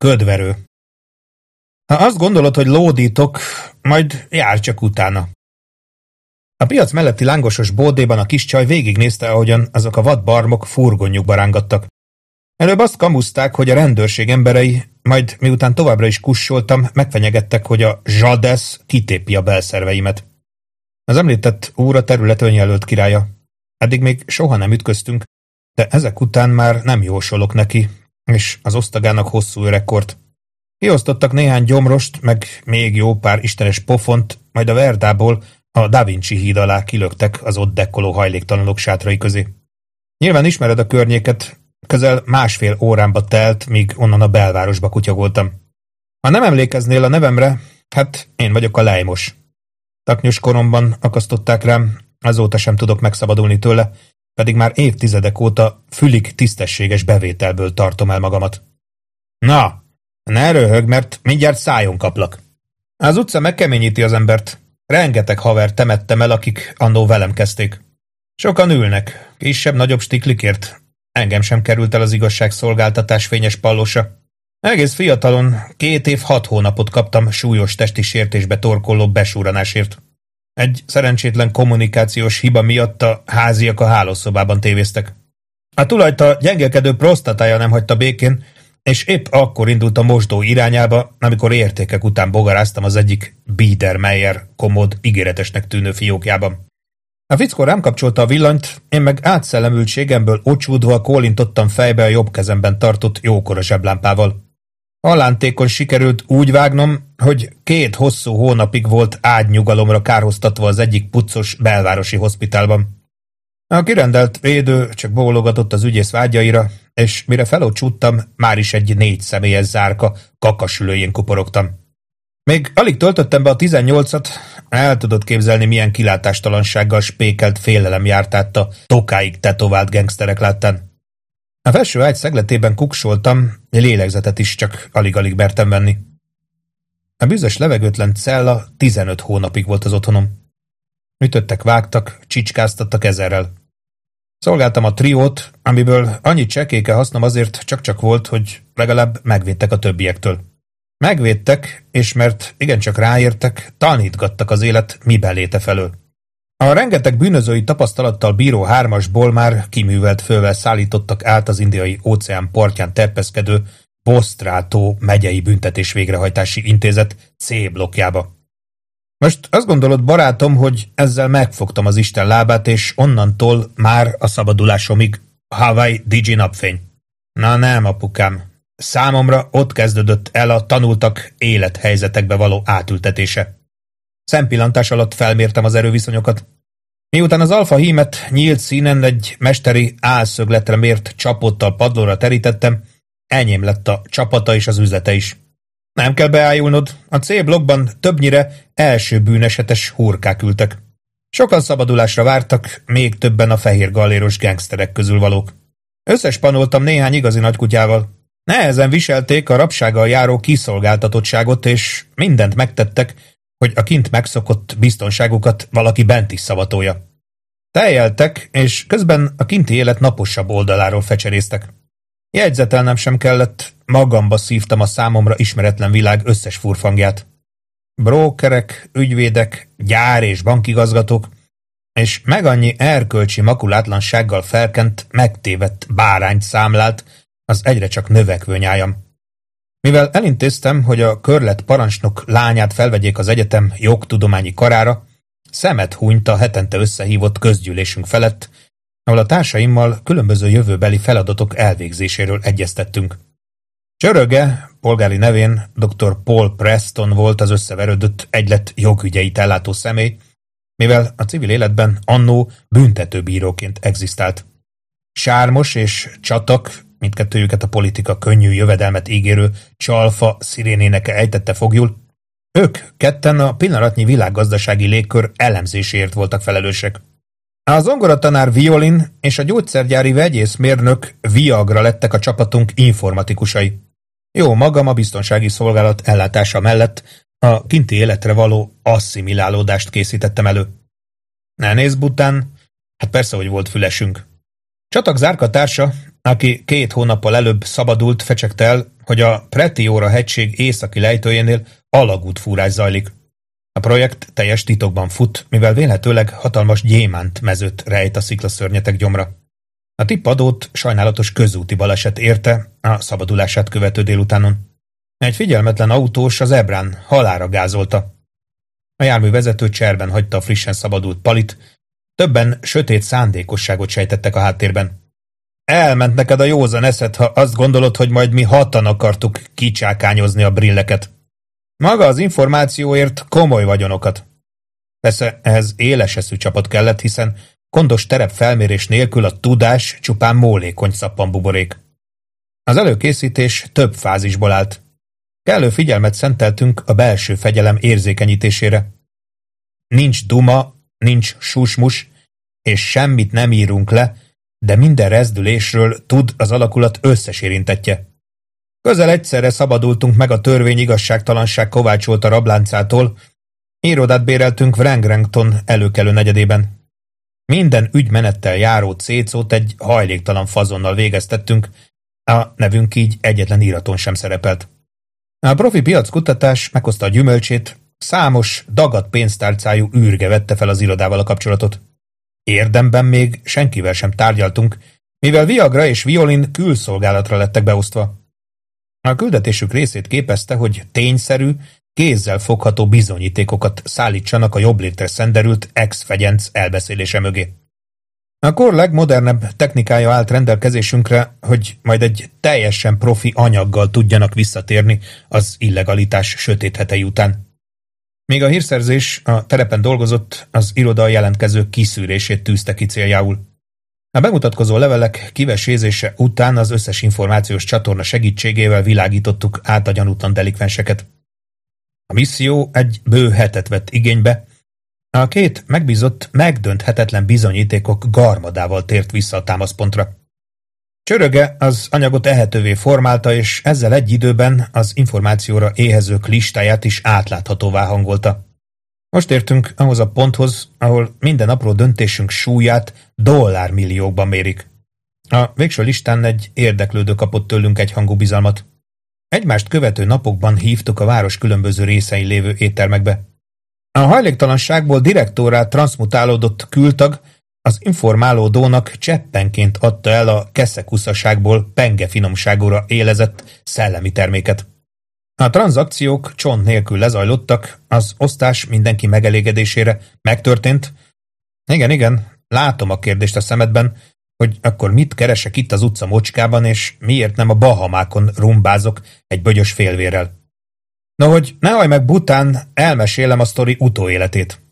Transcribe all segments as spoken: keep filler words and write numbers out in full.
Ködverő. Ha azt gondolod, hogy lódítok, majd jár csak utána. A piac melletti lángosos bódéban a kis csaj végignézte, ahogyan azok a vad barmok furgonjukba rángattak. Előbb azt kamuszták, hogy a rendőrség emberei, majd miután továbbra is kussoltam, megfenyegettek, hogy a zsadesz kitépi a belszerveimet. Az említett úr a terület önjelölt királya. Eddig még soha nem ütköztünk, de ezek után már nem jósolok neki, és az osztagának hosszú öregkort. Kiosztottak néhány gyomrost, meg még jó pár istenes pofont, majd a Verdából a Da Vinci híd alá kilöktek az ott dekkoló hajléktalanok sátrai közé. Nyilván ismered a környéket, közel másfél órámba telt, míg onnan a belvárosba kutyagoltam. Ha nem emlékeznél a nevemre, hát én vagyok a Lejmos. Taknyos koromban akasztották rám, azóta sem tudok megszabadulni tőle, pedig már évtizedek óta fülig tisztességes bevételből tartom el magamat. Na, ne röhög, mert mindjárt szájon kaplak. Az utca megkeményíti az embert. Rengeteg haver temettem el, akik annó velem kezdték. Sokan ülnek, kisebb-nagyobb stiklikért. Engem sem került el az igazságszolgáltatás fényes pallósa. Egész fiatalon, két év hat hónapot kaptam súlyos testi sértésbe torkolló besúranásért. Egy szerencsétlen kommunikációs hiba miatt a háziak a hálószobában tévéztek. A tulajta gyengelkedő prostatája nem hagyta békén, és épp akkor indult a mosdó irányába, amikor értékek után bogaráztam az egyik Biedermeier komód ígéretesnek tűnő fiókjában. A fickó rám kapcsolta a villanyt, én meg átszellemültségemből ocsúdva kólintottam fejbe a jobb kezemben tartott jókora zseblámpával. Halántékon sikerült úgy vágnom, hogy két hosszú hónapig volt ágynyugalomra kárhoztatva az egyik puccos belvárosi hospitálban. A kirendelt védő csak bólogatott az ügyész vágyaira, és mire felocsúttam, már is egy négy személyes zárka kakasülőjén kuporogtam. Még alig töltöttem be a tizennyolcat, el tudod képzelni, milyen kilátástalansággal spékelt félelem járt át a tokáig tetovált gengszterek láttán. A felső ágy szegletében kuksoltam, lélegzetet is csak alig-alig mertem venni. A büzös levegőtlen cella tizenöt hónapig volt az otthonom. Ütöttek, vágtak, csicskáztattak ezerrel. Szolgáltam a triót, amiből annyi csekéke hasznom azért csak-csak volt, hogy legalább megvédtek a többiektől. Megvédtek, és mert igencsak ráértek, tanítgattak az élet mibeléte felől. A rengeteg bűnözői tapasztalattal bíró hármasból már kiművelt fővel szállítottak át az Indiai óceán partján terpeszkedő Bosztrátó megyei büntetés végrehajtási intézet C blokkjába. Most azt gondolod, barátom, hogy ezzel megfogtam az Isten lábát, és onnantól már a szabadulásomig Hawaii Digi napfény. Na nem, apukám. Számomra ott kezdődött el a tanultak élethelyzetekbe való átültetése. Szempillantás alatt felmértem az erőviszonyokat. Miután az alfa hímet nyílt színen egy mesteri álszögletre mért csapottal padlóra terítettem, enyém lett a csapata és az üzlete is. Nem kell beájulnod, a C blokkban többnyire első bűnesetes hurkák ültek. Sokan szabadulásra vártak, még többen a fehér galléros gangsterek közül valók. Összespanoltam néhány igazi nagykutyával. Nehezen viselték a rabsággal járó kiszolgáltatottságot, és mindent megtettek, hogy a kint megszokott biztonságukat valaki bent is szavatolja. Teljeltek, és közben a kinti élet naposabb oldaláról fecseréztek. Jegyzetelnem sem kellett, magamba szívtam a számomra ismeretlen világ összes furfangját. Brókerek, ügyvédek, gyár- és bankigazgatók, és meg annyi erkölcsi makulátlansággal felkent, megtévedt bárányt számlált az egyre csak növekvő nyájam. Mivel elintéztem, hogy a körlet parancsnok lányát felvegyék az egyetem jogtudományi karára, szemet hunyt a hetente összehívott közgyűlésünk felett, ahol a társaimmal különböző jövőbeli feladatok elvégzéséről egyeztettünk. Csöröge, polgári nevén doktor Paul Preston volt az összeverődött egylet jogügyeit ellátó személy, mivel a civil életben annó büntetőbíróként egzisztált. Sármos és csatak, mindkettőjüket a politika könnyű jövedelmet ígérő csalfa szirénéneke ejtette foglyul, ők ketten a pillanatnyi világgazdasági légkör elemzéséért voltak felelősek. A zongoratanár Violin és a gyógyszergyári vegyészmérnök Viagra lettek a csapatunk informatikusai. Jó magam a biztonsági szolgálat ellátása mellett a kinti életre való asszimilálódást készítettem elő. Ne nézz bután, hát persze, hogy volt fülesünk. Csatak zárkatársa, aki két hónappal előbb szabadult, fecsegte el, hogy a Pretiora hegység északi lejtőjénél alagútfúrás zajlik. A projekt teljes titokban fut, mivel vélhetőleg hatalmas gyémánt mezőt rejt a sziklaszörnyetek gyomra. A tippadót sajnálatos közúti baleset érte a szabadulását követő délutánon. Egy figyelmetlen autós az Ebrán halálra gázolta. A jármű vezető cserben hagyta a frissen szabadult Palit, többen sötét szándékosságot sejtettek a háttérben. Elment neked a józan eszed, ha azt gondolod, hogy majd mi hatan akartuk kicsákányozni a brilleket. Maga az információért komoly vagyonokat. Persze ehhez éles eszű csapat kellett, hiszen gondos terepfelmérés nélkül a tudás csupán mólékony szappanbuborék. Az előkészítés több fázisból állt. Kellő figyelmet szenteltünk a belső fegyelem érzékenyítésére. Nincs duma, nincs susmus, és semmit nem írunk le, de minden rezdülésről tud az alakulat összes érintettje. Közel egyszerre szabadultunk meg a törvény igazságtalanság kovácsolta rabláncától, irodát béreltünk Wrangrenton előkelő negyedében. Minden ügymenettel járó cécót egy hajléktalan fazonnal végeztettünk, a nevünk így egyetlen íraton sem szerepelt. A profi piackutatás meghozta a gyümölcsét, számos, dagadt pénztárcájú űrge vette fel az irodával a kapcsolatot. Érdemben még senkivel sem tárgyaltunk, mivel Viagra és Violin külszolgálatra lettek beosztva. A küldetésük részét képezte, hogy tényszerű, kézzel fogható bizonyítékokat szállítsanak a jobb létre szenderült ex-fegyenc elbeszélése mögé. A kor legmodernebb technikája állt rendelkezésünkre, hogy majd egy teljesen profi anyaggal tudjanak visszatérni az illegalitás sötét hetei után. Még a hírszerzés a terepen dolgozott, az iroda jelentkezők kiszűrését tűzte ki céljául. A bemutatkozó levelek kivesézése után az összes információs csatorna segítségével világítottuk át a gyanútlan delikvenseket. A misszió egy bő hetet vett igénybe. A két megbízott, megdönthetetlen bizonyítékok garmadával tért vissza a támaszpontra. Csöröge az anyagot ehetővé formálta, és ezzel egy időben az információra éhezők listáját is átláthatóvá hangolta. Most értünk ahhoz a ponthoz, ahol minden apró döntésünk súlyát dollármilliókban mérik. A végső listán egy érdeklődő kapott tőlünk egyhangú bizalmat. Egymást követő napokban hívtuk a város különböző részein lévő éttermekbe. A hajléktalanságból direktórá transzmutálódott kültag az informálódónak cseppenként adta el a keszekuszaságból penge finomságúra élezett szellemi terméket. A tranzakciók csont nélkül lezajlottak, az osztás mindenki megelégedésére megtörtént. Igen, igen, látom a kérdést a szemedben, hogy akkor mit keresek itt az utca mocskában, és miért nem a Bahamákon rumbázok egy bögyös félvérrel. No, hogy ne hajj meg bután, elmesélem a sztori utóéletét.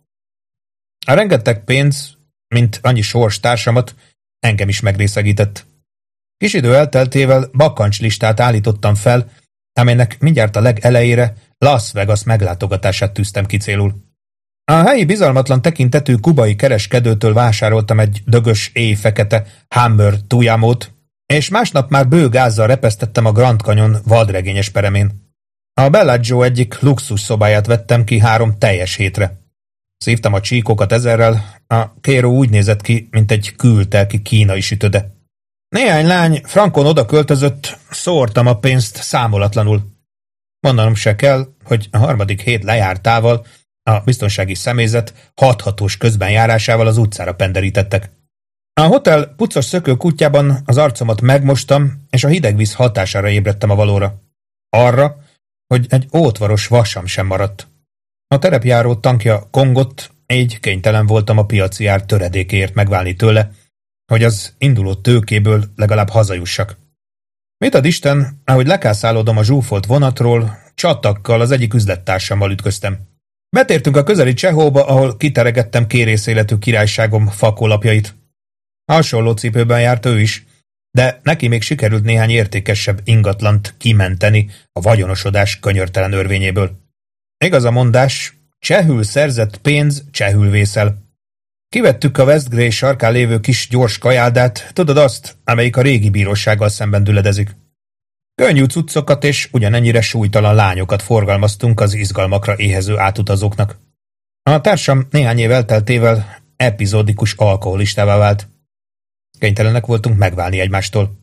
A rengeteg pénz, mint annyi sors társamat, engem is megrészegített. Kis idő elteltével bakancslistát állítottam fel, amelynek mindjárt a legelejére Las Vegas meglátogatását tűztem ki célul. A helyi bizalmatlan tekintetű kubai kereskedőtől vásároltam egy dögös éjfekete Hammer Tuyamót, és másnap már bő gázzal repesztettem a Grand Canyon vadregényes peremén. A Bellagio egyik luxus szobáját vettem ki három teljes hétre. Szívtam a csíkokat ezerrel, a kéró úgy nézett ki, mint egy kültelki kínai sütöde. Néhány lány frankon oda költözött, szórtam a pénzt számolatlanul. Mondanom se kell, hogy a harmadik hét lejártával a biztonsági személyzet hathatós közbenjárásával az utcára penderítettek. A hotel puccos szökőkutyában az arcomat megmostam, és a hidegvíz hatására ébredtem a valóra. Arra, hogy egy ótvaros vasam sem maradt. A terepjáró tankja kongott, így kénytelen voltam a piaci ár töredékéért megválni tőle, hogy az induló tőkéből legalább hazajussak. Mit ad Isten, ahogy lekászálódom a zsúfolt vonatról, csatakkal az egyik üzlettársammal ütköztem. Betértünk a közeli Csehóba, ahol kiteregettem kérészéletű királyságom fakólapjait. Hasonló cipőben járt ő is, de neki még sikerült néhány értékesebb ingatlant kimenteni a vagyonosodás könyörtelen örvényéből. Igaz a mondás, csehül szerzett pénz csehül vészel. Kivettük a West Grey sarkán lévő kis gyors kajáldát, tudod azt, amelyik a régi bírósággal szemben düledezik. Könnyű cuccokat és ugyanennyire súlytalan lányokat forgalmaztunk az izgalmakra éhező átutazóknak. A társam néhány év elteltével epizódikus alkoholistává vált. Kénytelenek voltunk megválni egymástól.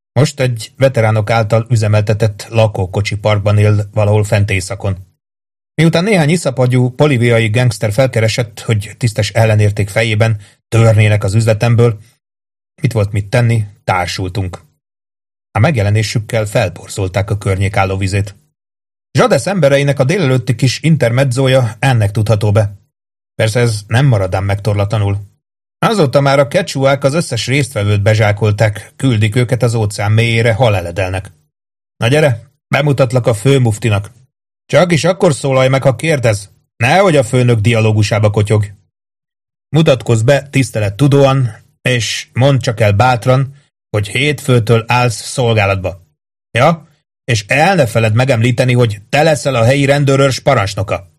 Most egy veteránok által üzemeltetett lakókocsi parkban él valahol fent északon. Miután néhány iszapagyú bolíviai gangster felkeresett, hogy tisztes ellenérték fejében törnének az üzletemből, mit volt mit tenni, társultunk. A megjelenésükkel felborzolták a környék állóvizét. Zsadesz embereinek a délelőtti kis intermedzója ennek tudható be. Persze ez nem marad ám megtorlatlanul. Azóta már a kecsuák az összes résztvevőt bezsákolták, küldik őket az óceán mélyére, haleledelnek. Na gyere, bemutatlak a főmuftinak. Csak is akkor szólalj meg, ha kérdez. Nehogy a főnök dialógusába kotyog. Mutatkozz be tisztelettudóan, és mondd csak el bátran, hogy hétfőtől állsz szolgálatba. Ja, és el ne feledd megemlíteni, hogy te leszel a helyi rendőrőrs parancsnoka.